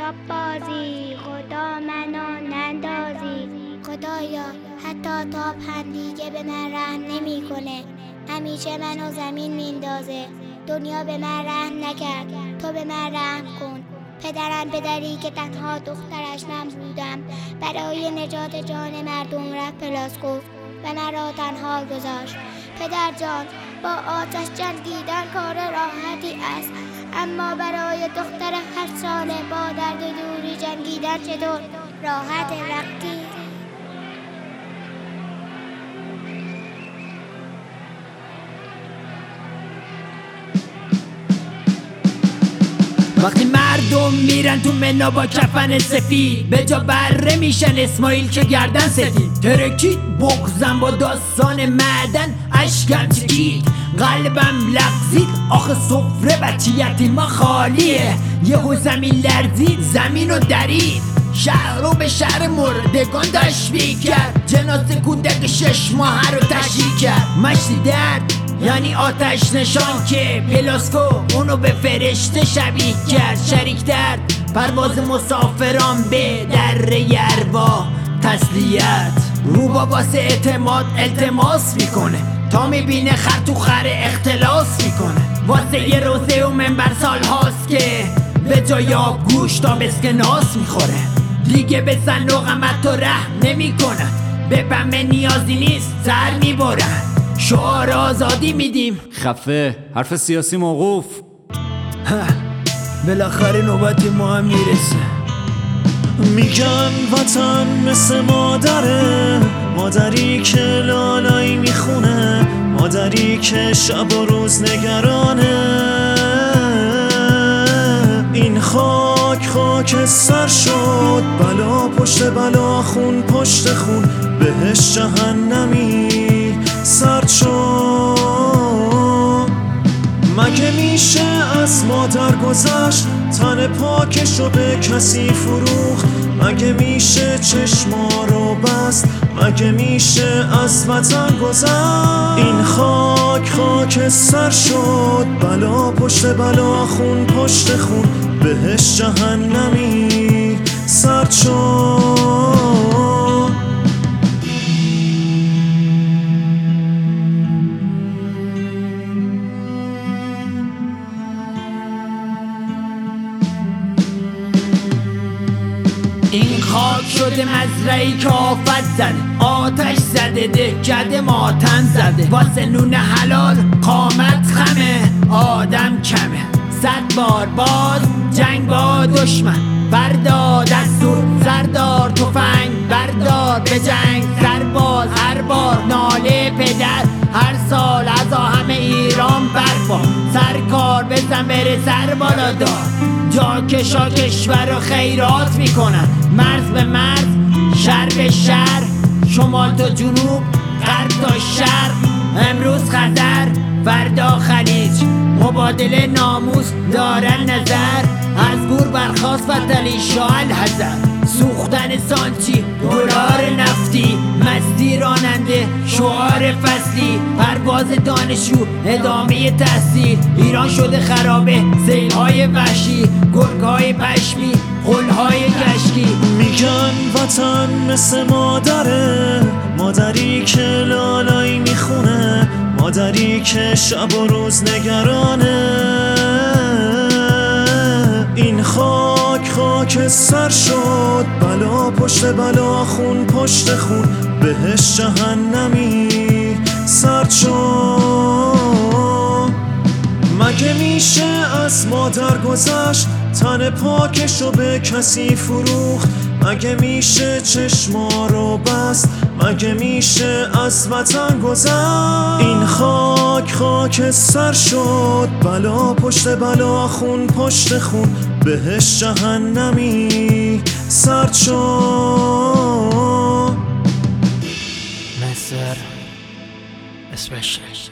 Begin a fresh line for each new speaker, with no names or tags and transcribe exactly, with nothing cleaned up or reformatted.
کتاب بازی، خدا منو نندازی. خدایا حتی تا پندیگه به من رحم نمی کنه، همیشه منو زمین میندازه. دنیا به من رحم نکرد، تو به من رحم کن. پدرم پدری که تنها دخترش من بودم، برای نجات جان مردم رفت پلاسکوف و مرا تنها گذاشت. پدر جان، با آتش جنگیدن کار راحتی است، اما برای دختر هفت ساله با درد و دوری جنگیدن چطور راحت رقتی؟
وقتی مردم میرن تو منا با کفن سفید، به جا بره میشن اسماعیل که گردن سفید. ترکید بغزم با داستان معدن، اشکم چکید قلبم لغزید. آخه سفره بچه یتیما خالیه، یهو زمین لرزید زمین رو درید. شهر رو به شهر مردگان تشبیه کرد، جنازه کودک شش ماه رو تشییع کرد. مشتی درد یعنی آتش نشان که پلاسکو اونو به فرشته شبیه کرد. شریک درد پرواز مسافران به دره ارواح تسلیت. روبا واسه اعتماد التماس میکنه، تا میبینه خر تو خر اختلاس میکنه. واسه یه روزه و منبر سال هاست که به جای آب گوش تا بسکناس میخوره. دیگه به زن و غمت و ره نمی کنن، به بمه نیازی نیست سر میبرن. شعار آزادی میدیم،
خفه حرف سیاسی موقوف.
بالاخره نوبت ما هم میرسه.
میگن وطن مثل مادره، مادری که لالایی میخونه، مادری که شب و روز نگرانه. این خاک خاک سر شد، بلا پشت بلا خون پشت خون، بهش جهنمی سرد شد. مگه میشه از مادر گذشت، تن پاکشو به کسی فروخت؟ مگه میشه چشما رو بست، مگه میشه از وطن گذشت؟ این خاک خاک سر شد، بلا پشت بلا خون پشت خون، بهش جهنمی سرد شد.
این خاک شده مزرعی که آفت زده، آتش زده دهکده ماتم زده. واسه نون حلال قامت خمه، آدم کمه. صد بار باز جنگ با دشمن، فردا دستور سردار تفنگ بردار به جنگ. سرباز هر بار ناله پدر، هر سال از همه ایران برپا. سرکار بزن بره سر بالا دار، جا کشا کشور رو خیرات میکنن. مرز به مرز شهر به شهر، شمال تا جنوب غرب تا شرق. امروز خطر فردا خلیج، مبادله ناموس دارن نظر. از گور برخواست و تلی شاه الحذر، سوختن سانچی دلار نفتی. مستی راننده شعار فصلی، پرواز دانشجو ادامه تحصیل. ایران شده خرابه سیل‌های وحشی، گرگ‌های پشمی غل‌های کشکی.
میگن وطن مثل مادره، مادری که لالایی میخونه، مادری که شب و روز نگرانه. این خاک خاک سر شد، بلا پشت بلا خون پشت خون، بهش جهنمی سرد شد. مگه میشه از مادر گذشت، تن پاکشو به کسی فروخت؟ مگه میشه چشما رو بست، مگه میشه از وطن گذشت؟ این خاک خاک سر شد، بلا پشت بلا خون پشت خون، بهش جهنمی سرد شد.
مصر اسپشیال.